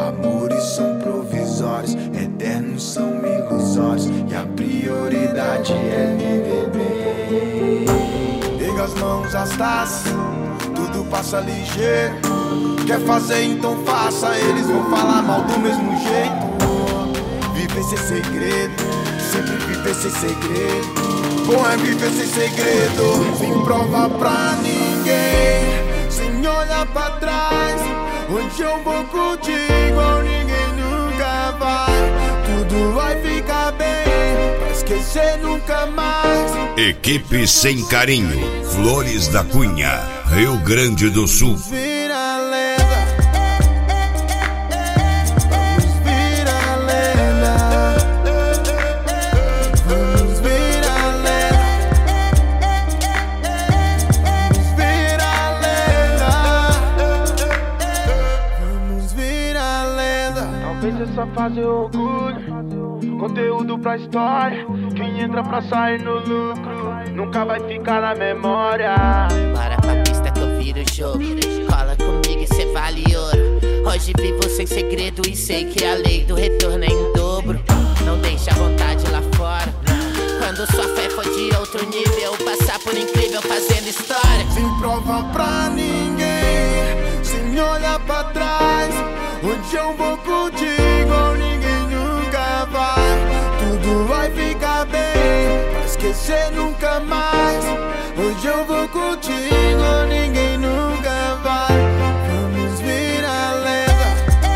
Amores são provisórios, eternos são ilusórios, e a prioridade é viver bem. Pega as mãos, as taças, tudo passa ligeiro. Quer fazer, então faça, eles vão falar mal do mesmo jeito. Viver sem segredo, sempre viver sem segredo. Bom é viver sem segredo, sem prova pra ninguém, sem olhar pra trás. Onde eu vou curtir igual ninguém nunca vai. Tudo vai ficar bem, pra esquecer nunca mais. Equipe Sem Carinho, Flores da Cunha, Rio Grande do Sul. Só fazer orgulho, conteúdo pra história. Quem entra pra sair no lucro nunca vai ficar na memória. Bora pra pista que eu viro o jogo, cola comigo e cê vale ouro. Hoje vivo sem segredo e sei que a lei do retorno é em dobro. Não deixa a vontade lá fora, quando sua fé for de outro nível, passar por incrível fazendo história. Sem prova pra ninguém, sem olhar pra trás. Onde eu vou curtir igual ninguém nunca vai. Tudo vai ficar bem, pra esquecer nunca mais. Hoje eu vou curtir igual ninguém nunca vai. Vamos virar lenda,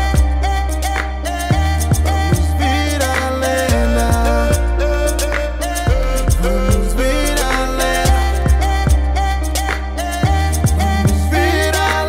vamos virar lenda, vamos virar lenda, vamos virar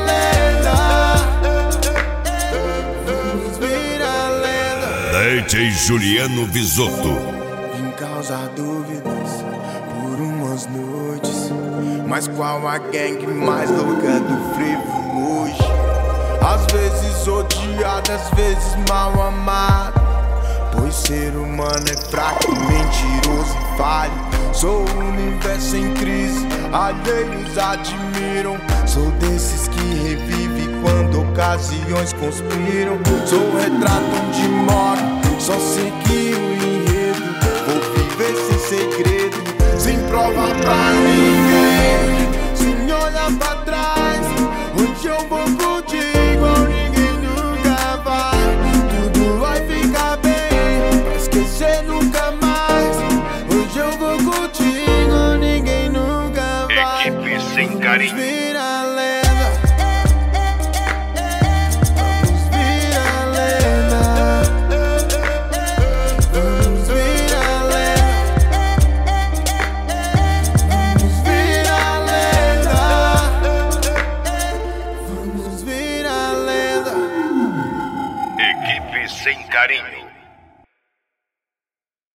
lenda. DJ Juliano Visotto. Vim causar dúvidas por umas noites, mas qual a gangue mais louca do frevo hoje? Às vezes odiado, às vezes mal amado, pois ser humano é fraco, mentiroso e falho. Sou o universo em crise, alheios admiram. Sou desses que revive quando ocasiões conspiram. Sou o retrato onde moro, só segui o enredo. Vou viver sem segredo, sem prova pra ninguém, sem olhar pra trás. Onde eu vou curtir igual ninguém nunca vai. Tudo vai ficar bem, pra esquecer nunca mais. Hoje eu vou curtir igual ninguém nunca vai. Equipe Sem Carinho. Vamos virar lenda, vamos virar lenda, vamos virar lenda, vamos virar lenda, vamos virar lenda. Equipe Sem Carinho.